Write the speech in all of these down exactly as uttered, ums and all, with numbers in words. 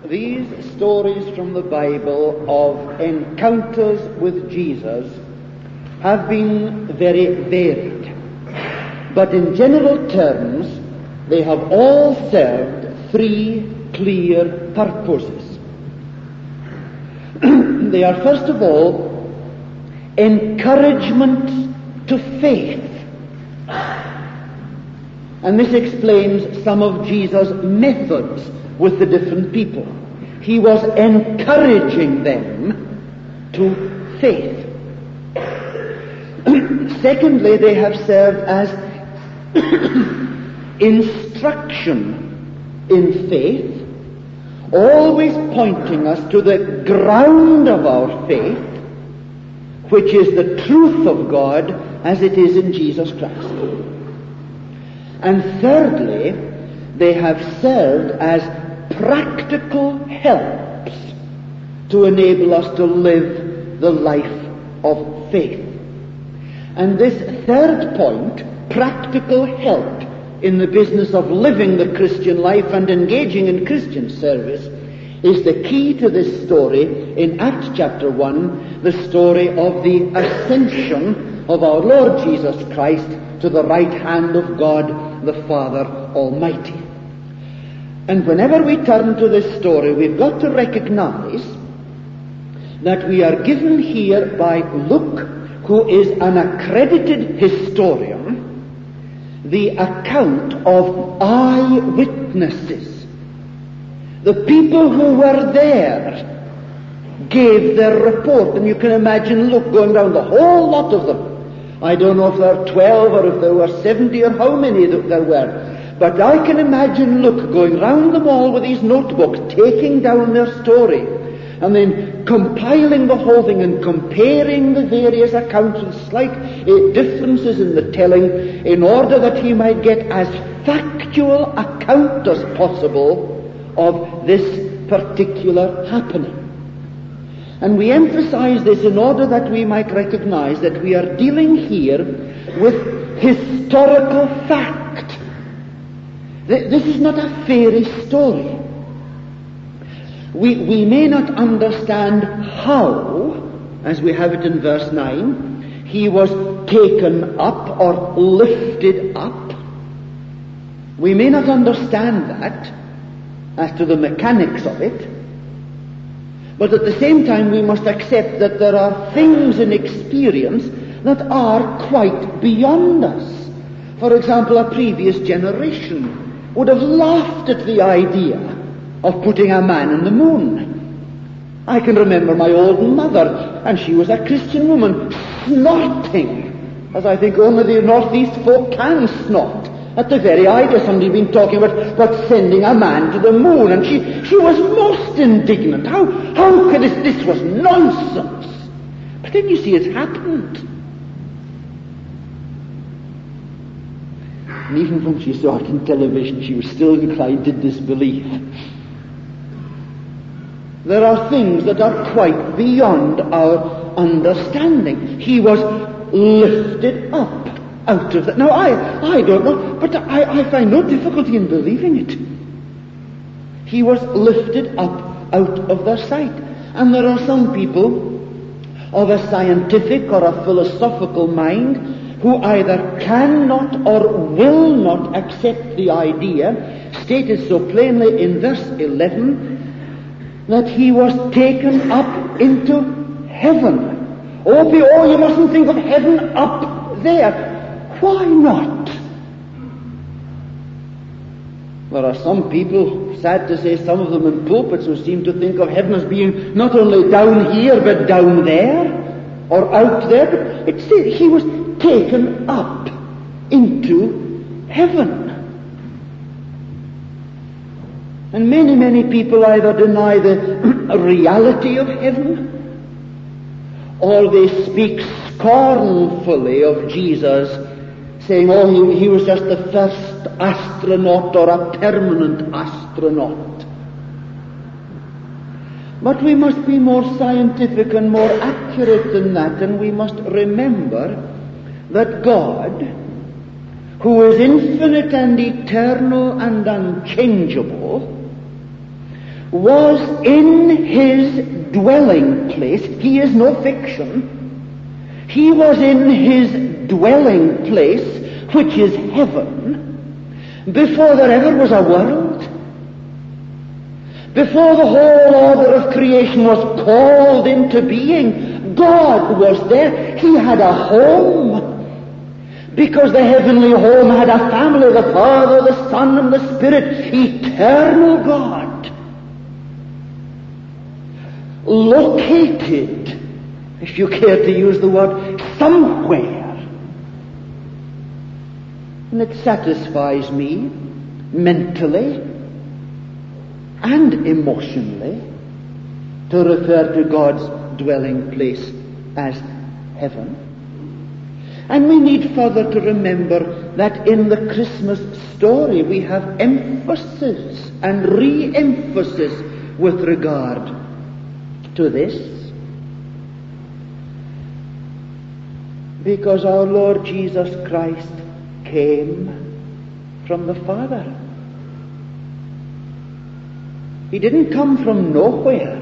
These stories from the Bible of encounters with Jesus have been very varied, but in general terms they have all served three clear purposes. They are, first of all, encouragement to faith. And this explains some of Jesus' methods with the different people. He was encouraging them to faith. Secondly, they have served as instruction in faith, always pointing us to the ground of our faith, which is the truth of God as it is in Jesus Christ. And thirdly, they have served as practical helps to enable us to live the life of faith. And this third point, practical help in the business of living the Christian life and engaging in Christian service, is the key to this story in Acts chapter one, the story of the ascension of our Lord Jesus Christ to the right hand of God the Father Almighty. And whenever we turn to this story, we've got to recognize that we are given here by Luke, who is an accredited historian, the account of eyewitnesses. The people who were there gave their report, and you can imagine Luke going down the whole lot of them. I don't know if there were twelve or if there were seventy or how many there were. But I can imagine Luke going round them all with his notebooks, taking down their story, and then compiling the whole thing and comparing the various accounts with slight uh, differences in the telling, in order that he might get as factual account as possible of this particular happening. And we emphasize this in order that we might recognize that we are dealing here with historical fact. This is not a fairy story. We, we may not understand how, as we have it in verse nine, he was taken up or lifted up. We may not understand that as to the mechanics of it, but at the same time we must accept that there are things in experience that are quite beyond us. For example, a previous generation would have laughed at the idea of putting a man on the moon. I can remember my old mother, and she was a Christian woman, snorting, as I think only the northeast folk can snort, at the very idea somebody had been talking about, about sending a man to the moon, and she, she was most indignant. How, how could this, this was nonsense. But then you see it's happened. And even when she saw it on television, she was still inclined to disbelief. There are things that are quite beyond our understanding. He was lifted up out of that. Now, I, I don't know, but I, I find no difficulty in believing it. He was lifted up out of their sight. And there are some people of a scientific or a philosophical mind who either cannot or will not accept the idea, stated so plainly in verse eleven, that he was taken up into heaven. Oh, oh, you mustn't think of heaven up there. Why not? There are some people, sad to say, some of them in pulpits, who seem to think of heaven as being not only down here, but down there, or out there. But it says he was taken up into heaven. And many, many people either deny the reality of heaven, or they speak scornfully of Jesus, saying, oh, he, he was just the first astronaut or a permanent astronaut. But we must be more scientific and more accurate than that, and we must remember that God, who is infinite and eternal and unchangeable, was in his dwelling place. He is no fiction. He was in his dwelling place, which is heaven, before there ever was a world. Before the whole order of creation was called into being, God was there. He had a home. Because the heavenly home had a family, the Father, the Son, and the Spirit, eternal God. Located, if you care to use the word, somewhere. And it satisfies me mentally and emotionally to refer to God's dwelling place as heaven. And we need further to remember that in the Christmas story we have emphasis and re-emphasis with regard to this. Because our Lord Jesus Christ came from the Father. He didn't come from nowhere.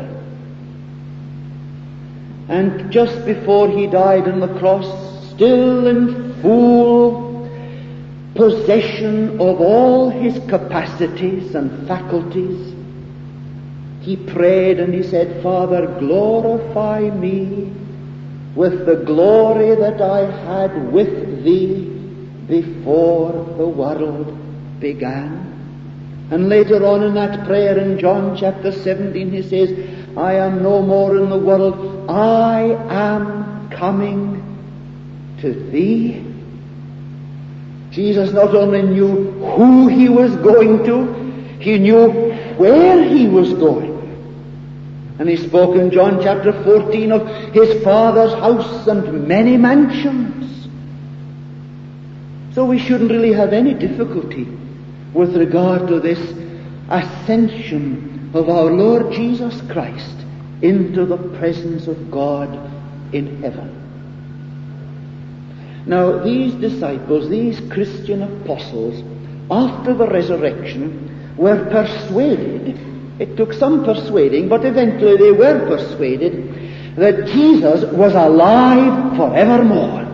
And just before he died on the cross, still in full possession of all his capacities and faculties, he prayed and he said, Father, glorify me with the glory that I had with thee before the world began. And later on in that prayer in John chapter seventeen, he says, I am no more in the world, I am coming to thee. Jesus not only knew who he was going to, he knew where he was going. And he spoke in John chapter fourteen of his Father's house and many mansions. So we shouldn't really have any difficulty with regard to this ascension of our Lord Jesus Christ into the presence of God in heaven. Now, these disciples, these Christian apostles, after the resurrection, were persuaded, it took some persuading, but eventually they were persuaded that Jesus was alive forevermore.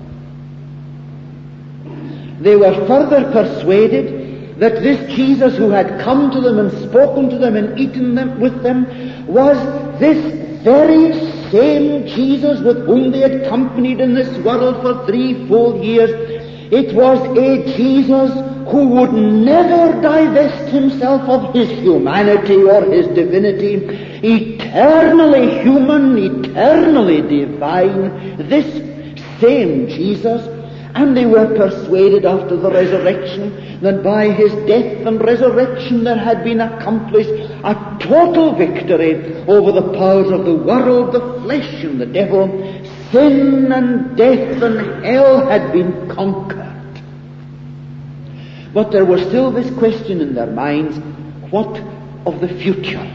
They were further persuaded that this Jesus who had come to them and spoken to them and eaten them with them was this very same Jesus with whom they had companied in this world for three full years. It was a Jesus who would never divest himself of his humanity or his divinity. Eternally human, eternally divine, this same Jesus. And they were persuaded after the resurrection that by his death and resurrection there had been accomplished a total victory over the powers of the world, the flesh and the devil. Sin and death and hell had been conquered. But there was still this question in their minds, what of the future?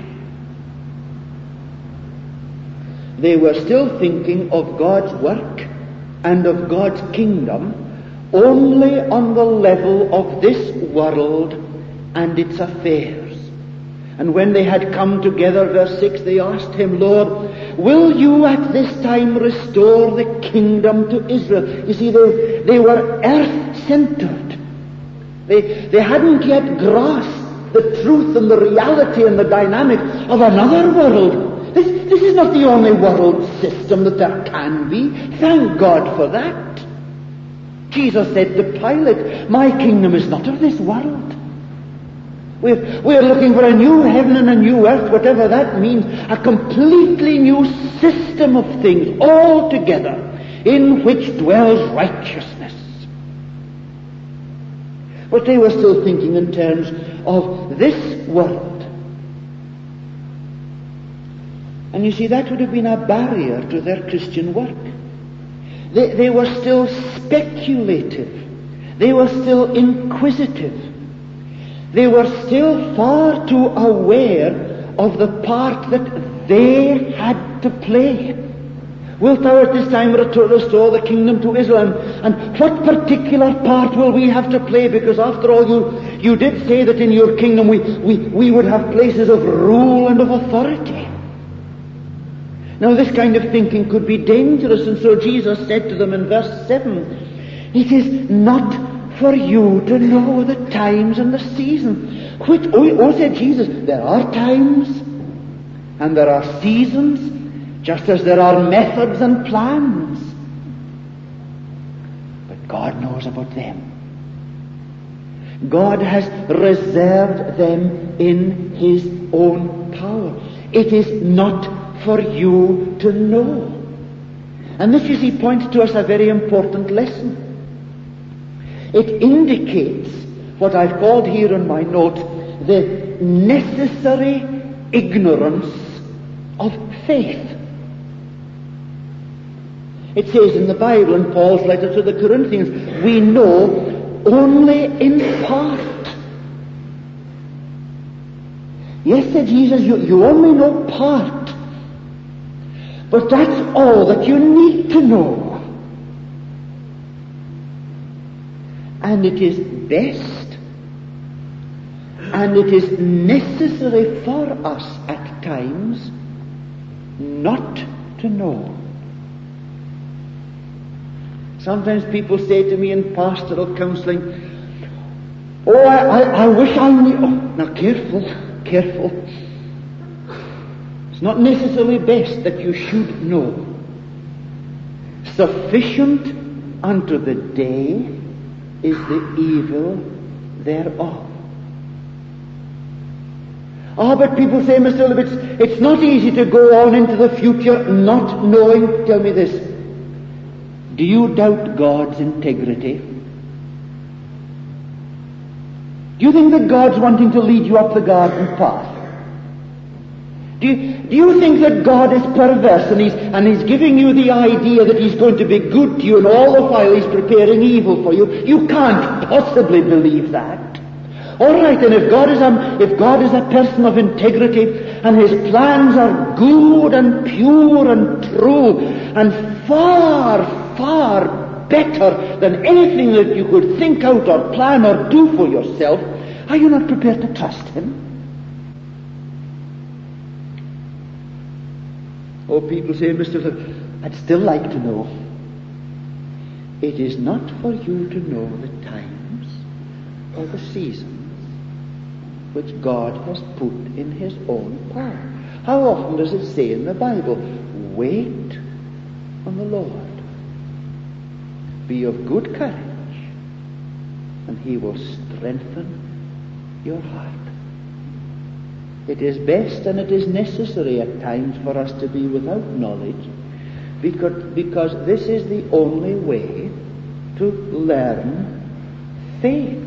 They were still thinking of God's work and of God's kingdom only on the level of this world and its affairs. And when they had come together, verse six, they asked him, Lord, will you at this time restore the kingdom to Israel? You see, they, they were earth-centered. They, they hadn't yet grasped the truth and the reality and the dynamic of another world. This, this is not the only world system that there can be. Thank God for that. Jesus said to Pilate, my kingdom is not of this world. We're, we're looking for a new heaven and a new earth, whatever that means, a completely new system of things altogether in which dwells righteousness. But they were still thinking in terms of this world. And you see, that would have been a barrier to their Christian work. They, they were still speculative. They were still inquisitive. They were still far too aware of the part that they had to play. Wilt thou at this time restore the kingdom to Israel? And, and what particular part will we have to play? Because after all, you, you did say that in your kingdom we, we, we would have places of rule and of authority. Now this kind of thinking could be dangerous, and so Jesus said to them in verse seven, it is not for you to know the times and the seasons. Which, oh, oh, said Jesus, there are times and there are seasons, just as there are methods and plans. But God knows about them. God has reserved them in His own power. It is not for you to know. And this, you see, points to us a very important lesson. It indicates what I've called here in my note the necessary ignorance of faith. It says in the Bible, in Paul's letter to the Corinthians, we know only in part. Yes, said Jesus, you, you only know part. But that's all that you need to know. And it is best, and it is necessary for us at times not to know. Sometimes people say to me in pastoral counseling, oh, I, I, I wish I knew. Oh, now careful, careful. It's not necessarily best that you should know. Sufficient unto the day is the evil thereof. Ah, oh, but people say, Mister Libbets, it's not easy to go on into the future not knowing. Tell me this. Do you doubt God's integrity? Do you think that God's wanting to lead you up the garden path? Do you, do you think that God is perverse and he's, and he's giving you the idea that He's going to be good to you and all the while He's preparing evil for you? You can't possibly believe that. All right, then, if God is a, if God is a person of integrity and His plans are good and pure and true and far, far better than anything that you could think out or plan or do for yourself, are you not prepared to trust Him? Oh, people say, Mister I'd still like to know. It is not for you to know the times or the seasons which God has put in His own power. How often does it say in the Bible, wait on the Lord. Be of good courage, and He will strengthen your heart. It is best and it is necessary at times for us to be without knowledge, because, because this is the only way to learn faith.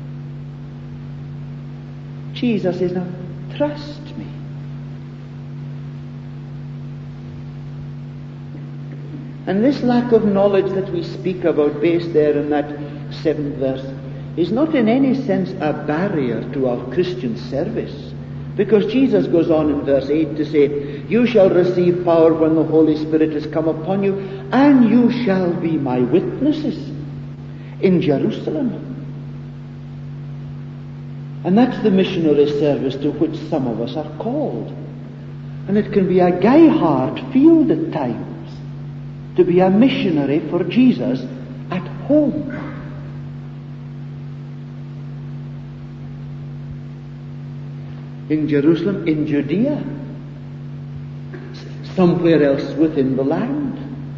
Jesus says, now, trust me. And this lack of knowledge that we speak about, based there in that seventh verse, is not in any sense a barrier to our Christian service. Because Jesus goes on in verse eight to say, you shall receive power when the Holy Spirit has come upon you, and you shall be my witnesses in Jerusalem. And that's the missionary service to which some of us are called. And it can be a gay-hard field at times to be a missionary for Jesus at home. In Jerusalem, in Judea, somewhere else within the land.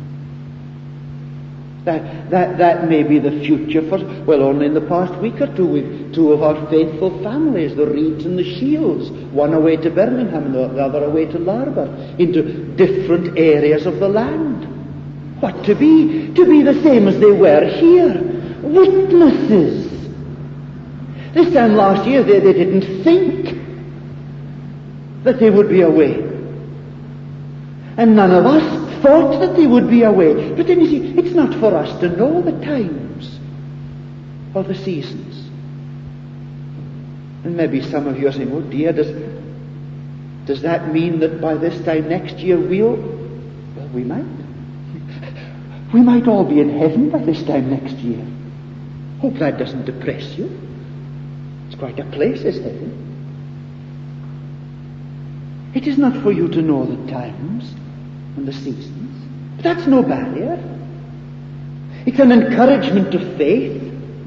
That, that, that may be the future for, well, only in the past week or two, we've two of our faithful families, the Reeds and the Shields, one away to Birmingham and the other away to Larbar, into different areas of the land. What, to be? To be the same as they were here. Witnesses. This time last year they, they didn't think that they would be away. And none of us thought that they would be away. But then you see, it's not for us to know the times or the seasons. And maybe some of you are saying, oh dear, does, does that mean that by this time next year we'll... Well, we might. We might all be in heaven by this time next year. Hope that doesn't depress you. It's quite a place, is heaven. It is not for you to know the times and the seasons. But that's no barrier. It's an encouragement to faith.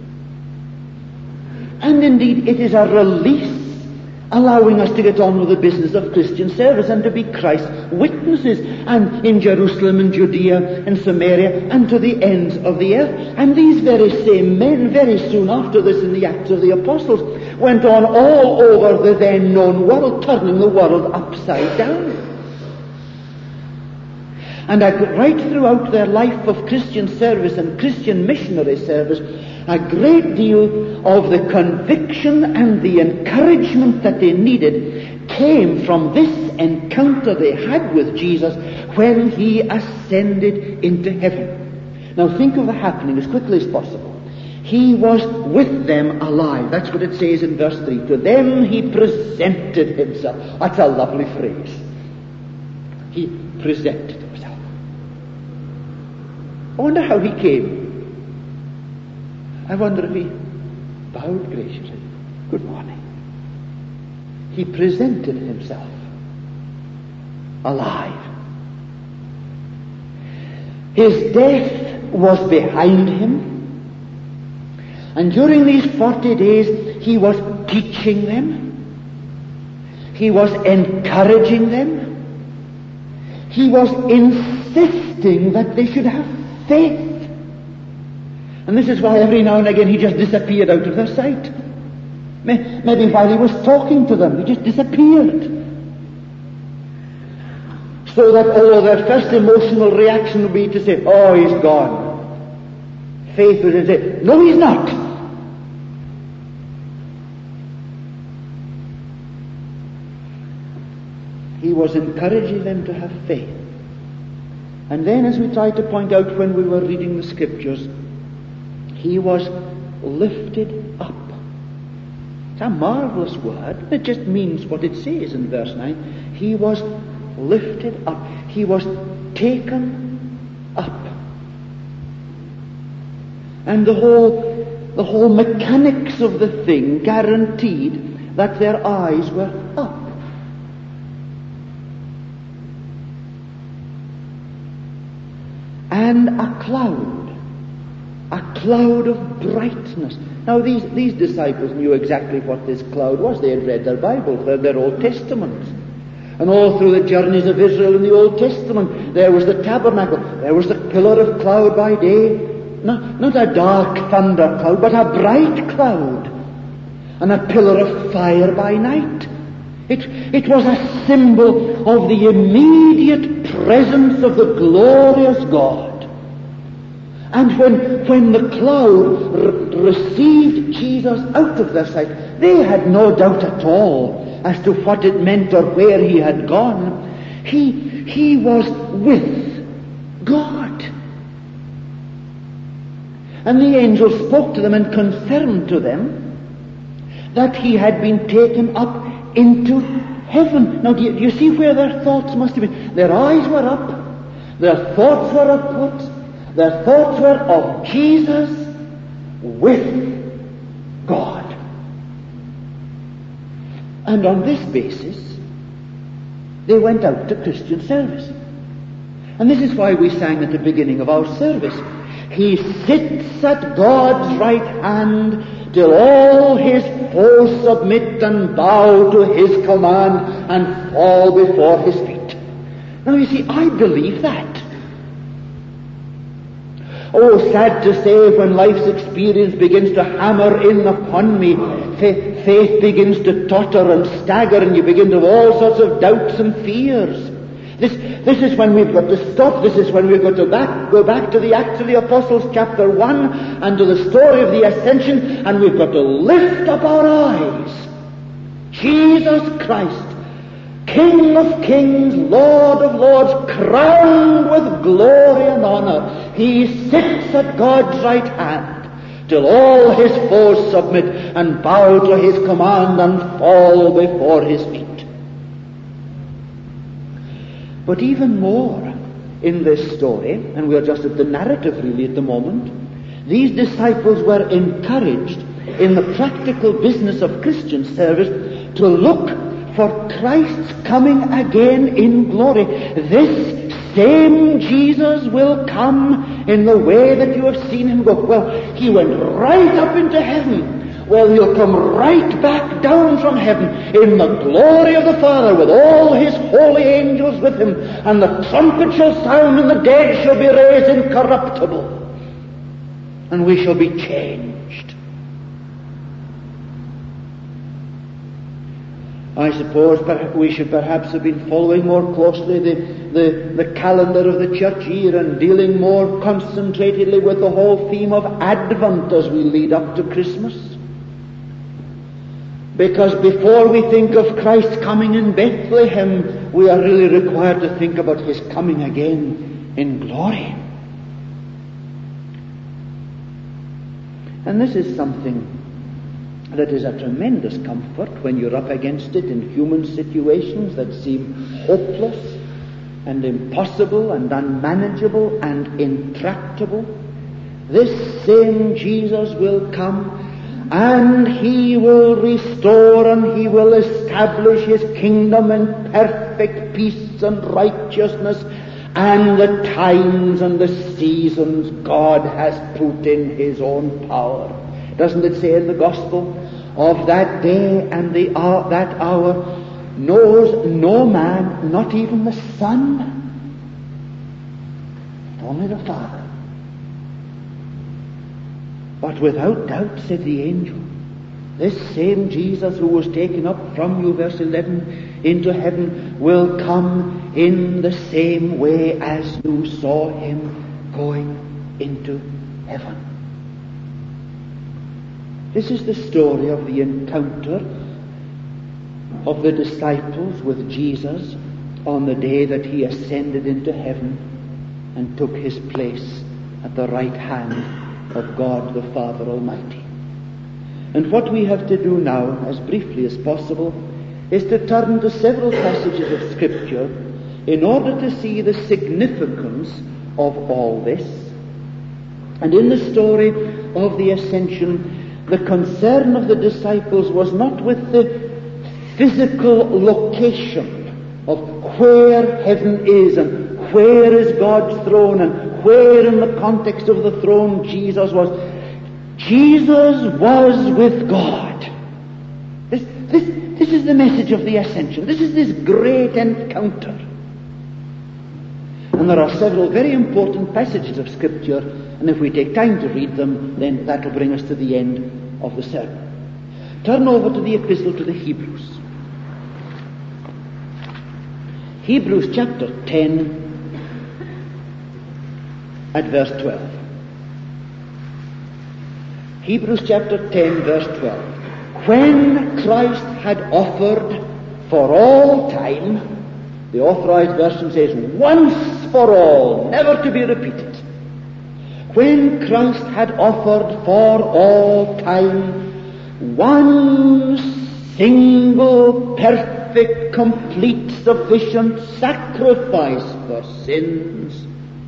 And indeed, it is a release, allowing us to get on with the business of Christian service and to be Christ's witnesses, and in Jerusalem and Judea and Samaria and to the ends of the earth. And these very same men, very soon after this in the Acts of the Apostles, went on all over the then known world, turning the world upside down. And right throughout their life of Christian service and Christian missionary service, a great deal of the conviction and the encouragement that they needed came from this encounter they had with Jesus when he ascended into heaven. Now think of the happening as quickly as possible. He was with them alive. That's what it says in verse three. To them he presented himself. That's a lovely phrase. He presented himself. I wonder how he came. I wonder if he bowed graciously. Good morning. He presented himself alive. His death was behind him. And during these forty days, he was teaching them. He was encouraging them. He was insisting that they should have faith. And this is why every now and again he just disappeared out of their sight. Maybe while he was talking to them, he just disappeared. So that, oh, their first emotional reaction would be to say, oh, he's gone. Faith would say, no, he's not. He was encouraging them to have faith. And then, as we tried to point out when we were reading the scriptures, he was lifted up. It's a marvelous word. It just means what it says in verse nine. He was lifted up. He was taken up. And the whole, the whole mechanics of the thing guaranteed that their eyes were up. And a cloud. A cloud of brightness. Now these, these disciples knew exactly what this cloud was. They had read their Bible, their, their Old Testaments. And all through the journeys of Israel in the Old Testament, there was the tabernacle. There was the pillar of cloud by day. Not, not a dark thunder cloud, but a bright cloud. And a pillar of fire by night. It, it was a symbol of the immediate presence of the glorious God. And when, when the cloud re- received Jesus out of their sight, they had no doubt at all as to what it meant or where he had gone. He, he was with God. And the angel spoke to them and confirmed to them that he had been taken up into heaven. Now, do you, do you see where their thoughts must have been? Their eyes were up. Their thoughts were upwards. Their thoughts were of Jesus with God. And on this basis, they went out to Christian service. And this is why we sang at the beginning of our service, he sits at God's right hand till all his foes submit and bow to his command and fall before his feet. Now you see, I believe that. Oh, sad to say, when life's experience begins to hammer in upon me, fa- faith begins to totter and stagger, and you begin to have all sorts of doubts and fears. This, this is when we've got to stop. This is when we've got to back, go back to the Acts of the Apostles, chapter one, and to the story of the ascension, and we've got to lift up our eyes. Jesus Christ, King of kings, Lord of lords, crowned with glory and honor, he sits at God's right hand till all his foes submit and bow to his command and fall before his feet. But even more, in this story, and we are just at the narrative really at the moment, these disciples were encouraged in the practical business of Christian service to look for Christ's coming again in glory. This same Jesus will come in the way that you have seen him go. Well, he went right up into heaven. Well, he'll come right back down from heaven in the glory of the Father with all his holy angels with him, and the trumpet shall sound and the dead shall be raised incorruptible, and we shall be changed. I suppose we should perhaps have been following more closely the, the, the calendar of the church year and dealing more concentratedly with the whole theme of Advent as we lead up to Christmas. Because before we think of Christ coming in Bethlehem, we are really required to think about his coming again in glory. And this is something that is a tremendous comfort when you're up against it in human situations that seem hopeless and impossible and unmanageable and intractable. This same Jesus will come, and he will restore and he will establish his kingdom in perfect peace and righteousness, and the times and the seasons God has put in his own power. Doesn't it say in the Gospel, of that day and the hour, that hour knows no man, not even the Son, only the Father. But without doubt, said the angel, this same Jesus who was taken up from you, verse eleven, into heaven, will come in the same way as you saw him going into heaven. This is the story of the encounter of the disciples with Jesus on the day that he ascended into heaven and took his place at the right hand of God the Father Almighty. And what we have to do now, as briefly as possible, is to turn to several passages of Scripture in order to see the significance of all this. And in the story of the ascension, the concern of the disciples was not with the physical location of where heaven is and where is God's throne and where in the context of the throne Jesus was. Jesus was with God. This, this, this is the message of the ascension. This is this great encounter. And there are several very important passages of Scripture, and if we take time to read them, then that will bring us to the end of the sermon. Turn over to the Epistle to the Hebrews. Hebrews chapter ten at verse twelve. Hebrews chapter ten, verse twelve. When Christ had offered for all time, the Authorized Version says, once for all, never to be repeated. When Christ had offered for all time one single, perfect, complete, sufficient sacrifice for sins,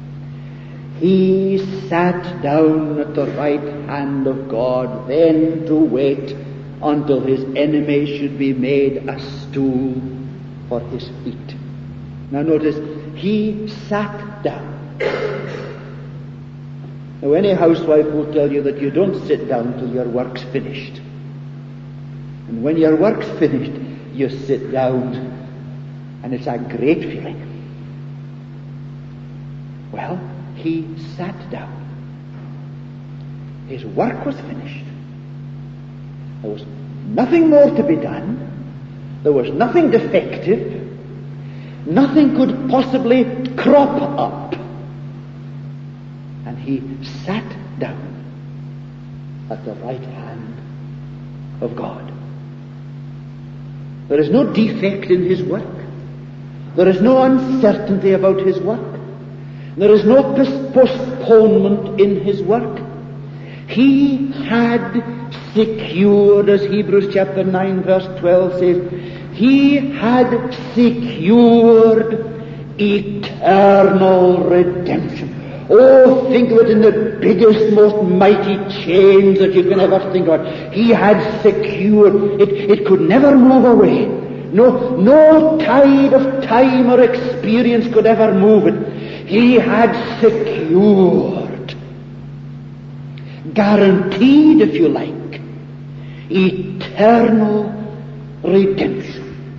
he sat down at the right hand of God, then to wait until his enemy should be made a stool for his feet. Now notice, he sat down. Now any housewife will tell you that you don't sit down till your work's finished. And when your work's finished, you sit down, and it's a great feeling. Well, he sat down. His work was finished. There was nothing more to be done. There was nothing defective. Nothing could possibly crop up. And he sat down at the right hand of God. There is no defect in his work. There is no uncertainty about his work. There is no postponement in his work. He had secured, as Hebrews chapter nine verse twelve says, he had secured eternal redemption. Oh, think of it in the biggest, most mighty chains that you can ever think of. He had secured it. It could never move away. No, no tide of time or experience could ever move it. He had secured, guaranteed, if you like, eternal redemption.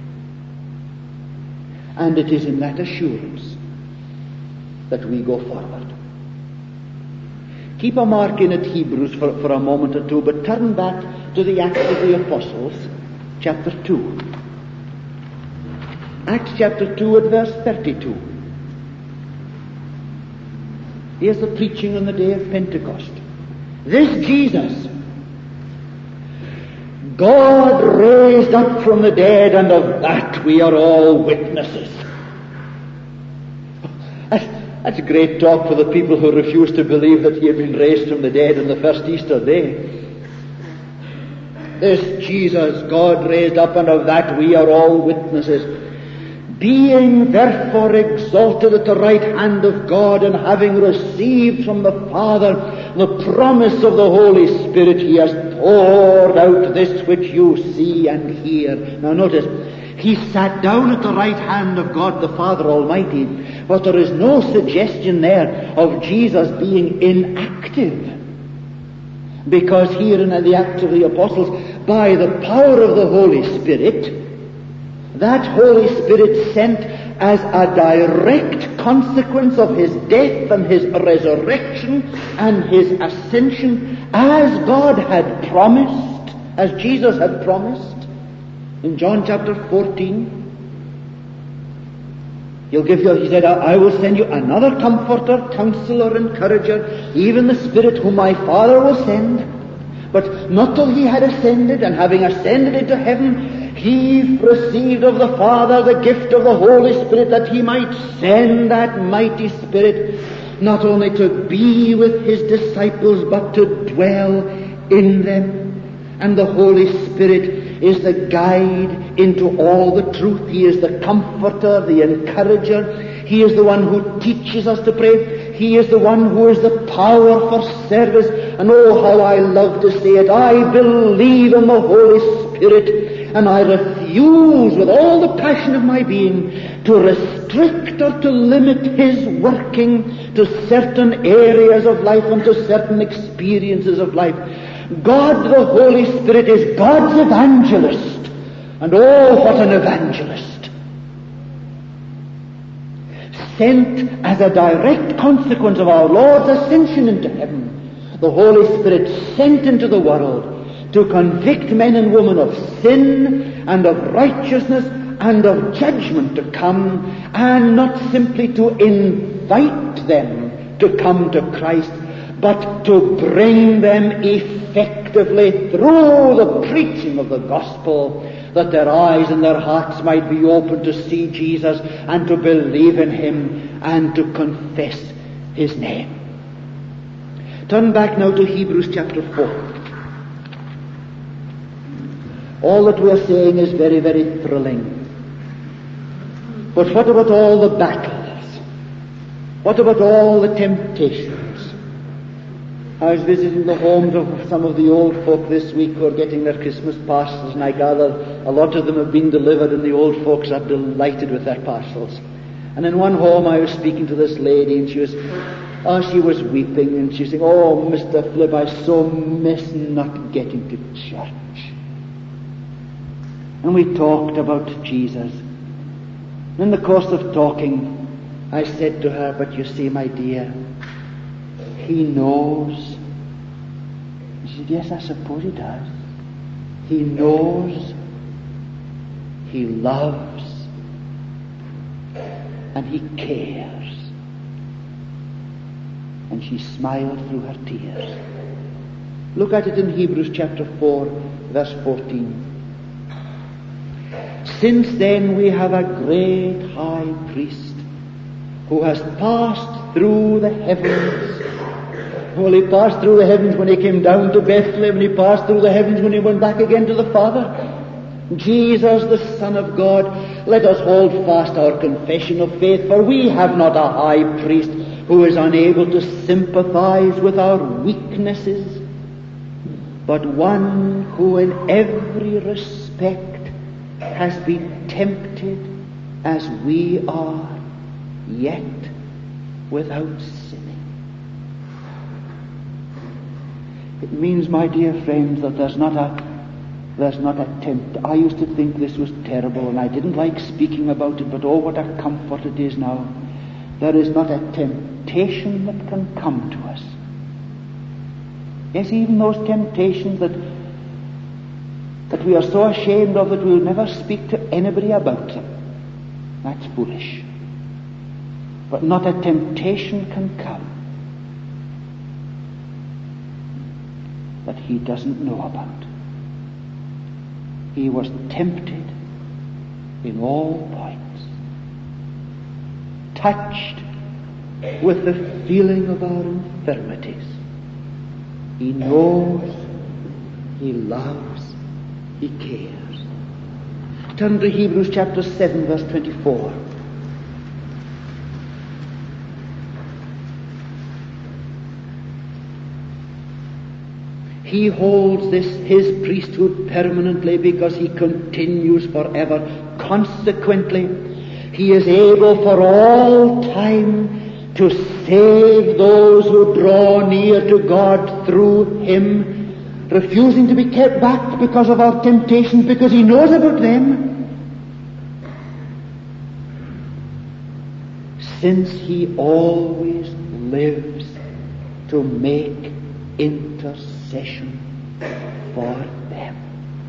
And it is in that assurance that we go forward. Keep a mark in at Hebrews for, for a moment or two, but turn back to the Acts of the Apostles, chapter two. Acts chapter two at verse thirty-two. Here's the preaching on the day of Pentecost. This Jesus, God raised up from the dead, and of that we are all witnesses. That's, that's great talk for the people who refuse to believe that he had been raised from the dead on the first Easter day. This Jesus God raised up, and of that we are all witnesses. Being therefore exalted at the right hand of God, and having received from the Father the promise of the Holy Spirit, he has poured out this which you see and hear. Now notice, he sat down at the right hand of God the Father Almighty, but there is no suggestion there of Jesus being inactive. Because here in the Acts of the Apostles, by the power of the Holy Spirit, that Holy Spirit sent as a direct consequence of his death and his resurrection and his ascension, as God had promised, as Jesus had promised in John chapter fourteen. He'll give you, he said, I will send you another comforter, counselor, encourager, even the Spirit whom my Father will send. But not till he had ascended, and having ascended into heaven, he received of the Father the gift of the Holy Spirit, that he might send that mighty Spirit not only to be with his disciples, but to dwell in them. And the Holy Spirit is the guide into all the truth. He is the comforter, the encourager. He is the one who teaches us to pray. He is the one who is the power for service. And oh, how I love to say it, I believe in the Holy Spirit, and I refuse with all the passion of my being to restrict or to limit his working to certain areas of life and to certain experiences of life. God the Holy Spirit is God's evangelist, and oh, what an evangelist! Sent as a direct consequence of our Lord's ascension into heaven, the Holy Spirit sent into the world to convict men and women of sin and of righteousness and of judgment to come, and not simply to invite them to come to Christ, but to bring them effectively through the preaching of the gospel, that their eyes and their hearts might be open to see Jesus and to believe in him and to confess his name. Turn back now to Hebrews chapter four. All that we are saying is very, very thrilling. But what about all the battles? What about all the temptations? I was visiting the homes of some of the old folk this week who are getting their Christmas parcels, and I gather a lot of them have been delivered, and the old folks are delighted with their parcels. And in one home I was speaking to this lady, and she was, oh, she was weeping, and she was saying, oh, Mister Flip, I so miss not getting to church. And we talked about Jesus. In the course of talking, I said to her, but you see, my dear, he knows. She said, yes, I suppose he does. He knows, he loves, and he cares. And she smiled through her tears. Look at it in Hebrews chapter four, verse fourteen. Since then we have a great high priest who has passed through the heavens. Well, he passed through the heavens when he came down to Bethlehem, and he passed through the heavens when he went back again to the Father. Jesus, the Son of God. Let us hold fast our confession of faith, for we have not a high priest who is unable to sympathize with our weaknesses, but one who in every respect has been tempted as we are, yet without sinning. It means, my dear friends, that there's not a there's not a tempt. I used to think this was terrible, and I didn't like speaking about it, but oh, what a comfort it is now. There is not a temptation that can come to us. Yes, even those temptations that that we are so ashamed of that we'll never speak to anybody about them. That's foolish. But not a temptation can come that he doesn't know about. He was tempted in all points, touched with the feeling of our infirmities. He knows, he loves, he cares. Turn to Hebrews chapter seven, verse twenty-four. He holds this, his priesthood permanently because he continues forever. Consequently, he is able for all time to save those who draw near to God through him, refusing to be kept back because of our temptations, because he knows about them. Since he always lives to make intercession for them.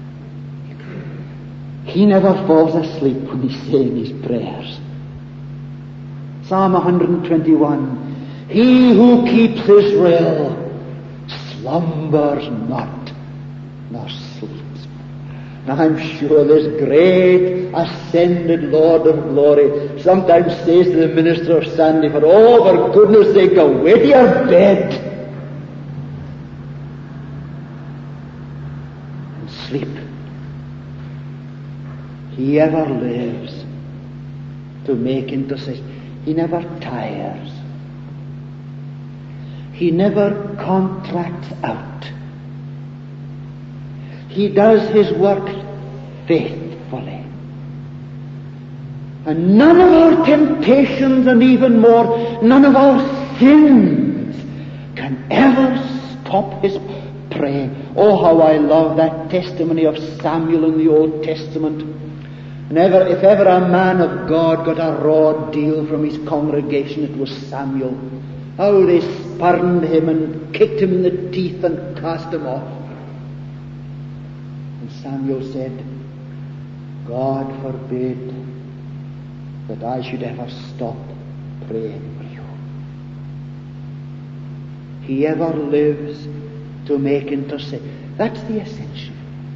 He never falls asleep when he's saying his prayers. Psalm one twenty-one, he who keeps Israel slumbers not, nor sleeps. Now I'm sure this great ascended Lord of glory sometimes says to the minister of Sandyford, oh, for goodness sake, go away to your bed sleep. He ever lives to make intercession. He never tires. He never contracts out. He does his work faithfully. And none of our temptations, and even more, none of our sins can ever stop his praying. Oh, how I love that testimony of Samuel in the Old Testament. And ever, if ever a man of God got a raw deal from his congregation, it was Samuel. How they spurned him and kicked him in the teeth and cast him off. And Samuel said, God forbid that I should ever stop praying for you. He ever lives to make intercession. That's the essential.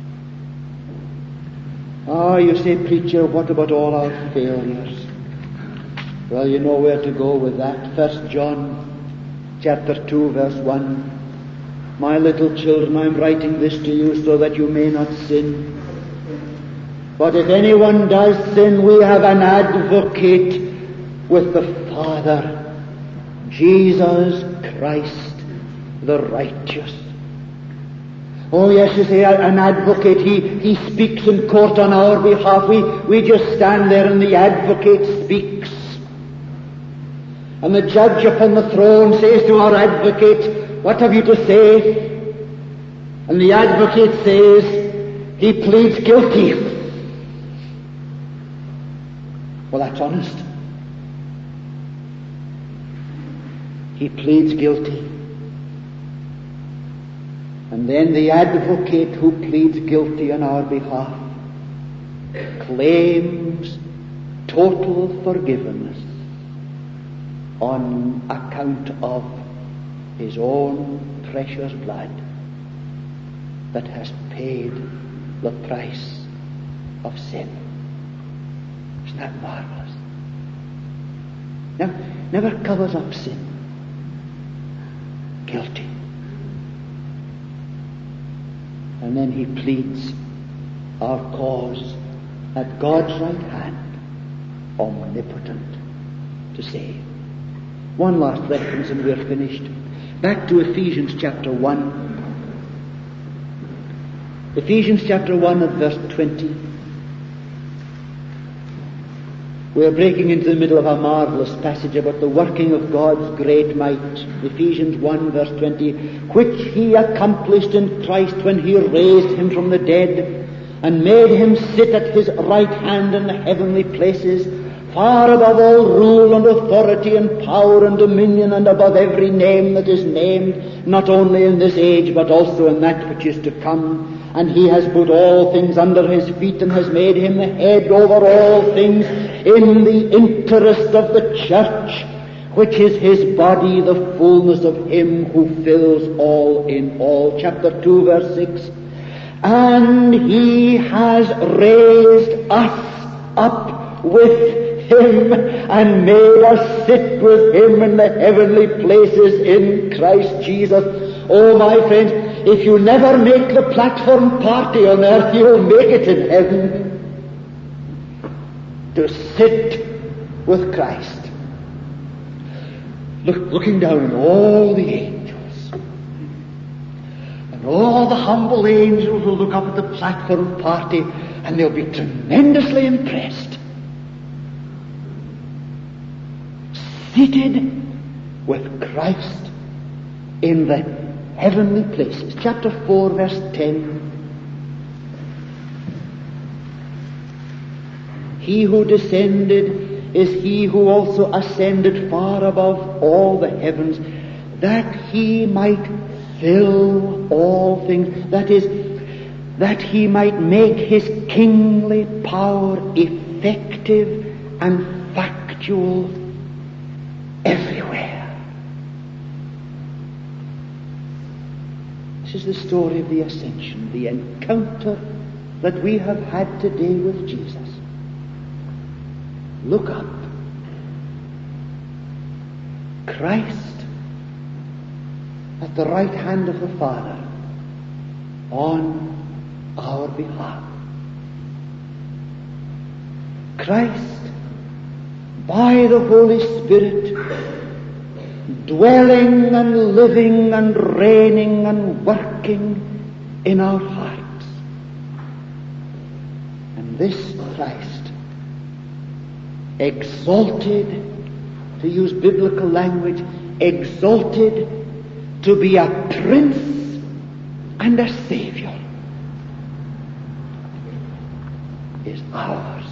Ah, oh, you say, preacher, what about all our failures? Well, you know where to go with that. First John chapter two, verse one. My little children, I'm writing this to you so that you may not sin. But if anyone does sin, we have an advocate with the Father, Jesus Christ the righteous. Oh yes, you say, an advocate, he, he speaks in court on our behalf. We, we just stand there and the advocate speaks. And the judge upon the throne says to our advocate, what have you to say? And the advocate says, he pleads guilty. Well, that's honest. He pleads guilty. And then the advocate who pleads guilty on our behalf claims total forgiveness on account of his own precious blood that has paid the price of sin. Isn't that marvelous? Now, never covers up sin. Guilty. And then he pleads our cause at God's right hand, omnipotent to save. One last reference and we're finished. Back to Ephesians chapter one. Ephesians chapter one at verse twenty. We're breaking into the middle of a marvelous passage about the working of God's great might. Ephesians one verse twenty, which he accomplished in Christ when he raised him from the dead and made him sit at his right hand in the heavenly places, far above all rule and authority and power and dominion, and above every name that is named, not only in this age but also in that which is to come. And he has put all things under his feet and has made him the head over all things in the interest of the church, which is his body, the fullness of him who fills all in all. Chapter two verse six. And he has raised us up with him and made us sit with him in the heavenly places in Christ Jesus. Oh, my friends, if you never make the platform party on earth, you'll make it in heaven. To sit with Christ. Look, looking down on all the angels. And all the humble angels will look up at the platform party and they'll be tremendously impressed. Seated with Christ in the heavenly places. Chapter four verse ten. He who descended is he who also ascended far above all the heavens, that he might fill all things. That is, that he might make his kingly power effective and factual everywhere. This is the story of the ascension, the encounter that we have had today with Jesus. Look up. Christ at the right hand of the Father on our behalf. Christ by the Holy Spirit dwelling and living and reigning and working in our hearts. And this Christ, exalted, to use biblical language, exalted to be a prince and a savior, is ours,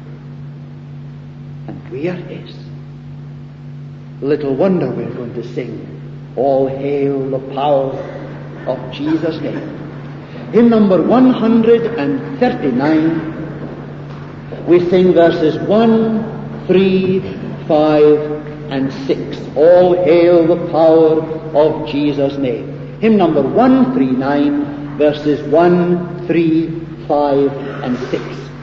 and we are his. Little wonder we're going to sing, All Hail the Power of Jesus' Name. Hymn number one hundred thirty-nine, we sing verses one, three, five, and six. All hail the power of Jesus' name. Hymn number one thirty-nine, verses one, three, five, and six.